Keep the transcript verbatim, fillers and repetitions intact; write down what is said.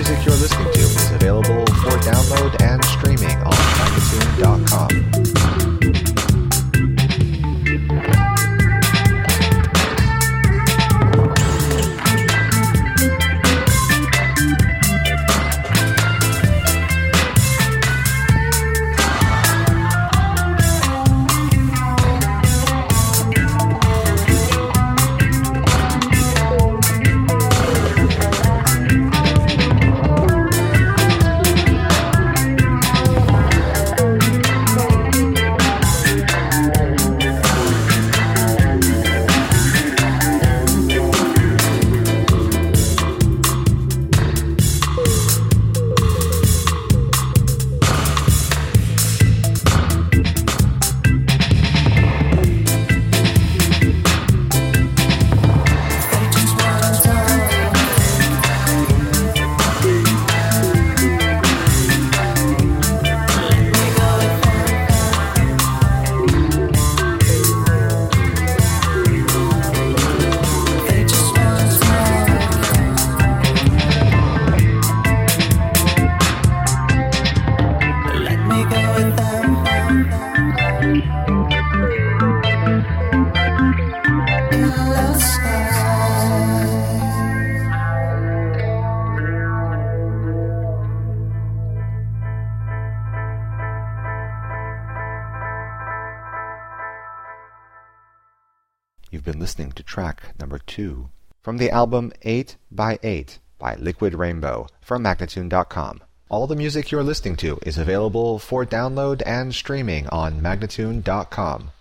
music you're listening to is available for download and streaming on Magnatune dot com. You've been listening to track number two from the album eight by eight by Liquid Rainbow from Magnatune dot com. All the music you're listening to is available for download and streaming on Magnatune dot com.